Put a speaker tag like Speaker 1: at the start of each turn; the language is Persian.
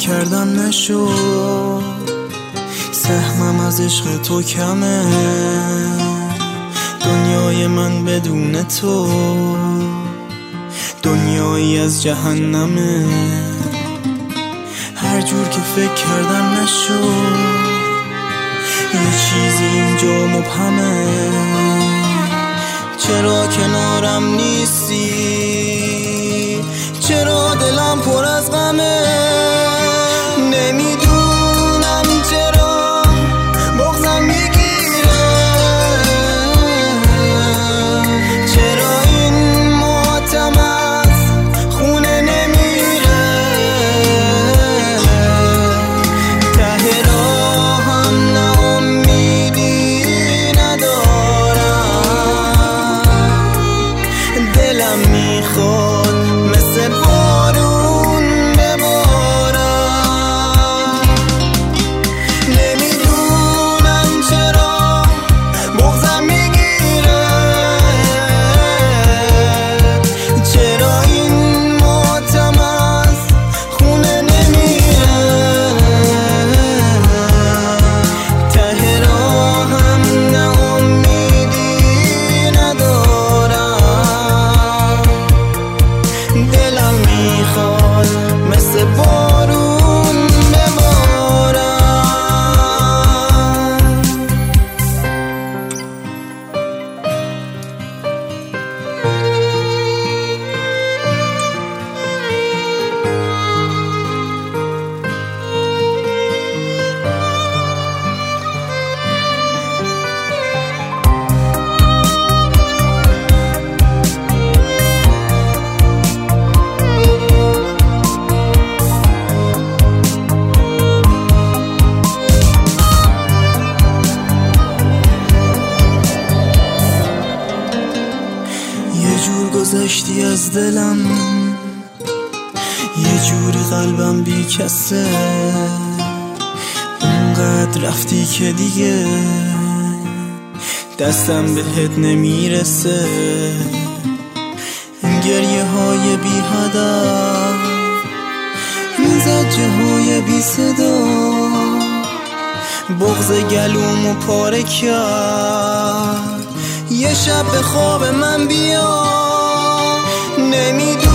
Speaker 1: کردم نشد، سهمم از عشق تو کمه، دنیای من بدون تو دنیایی از جهنمه. هر جور که فکر کردم نشد، یه چیزی اینجا مبهمه. چرا کنارم نیستی؟ چرا دلم پر از غمه؟ نمیدونم چرا بغضم میگیره، چرا این ماتم از خونه نمیره. ته راهم نه امیدی ندارم، دلم میخواد مثل بارون ببارم. نمیدونم چرا بغضم میگیره، چرا این ماتم از خونه نمیره. ته راهم نه امیدی ندارم، دلم میخواد مثل بارون ببارم. یه جور گذشتی از دلم، یه جوری قلبم بی کسه. اونقدر رفتی که دیگه دستم بهت نمیرسه. این گریه های بی هدف، این زجه های بی صدا، بغض گلومو پاره کرد. یه شب به خواب من بیا، نمیدونم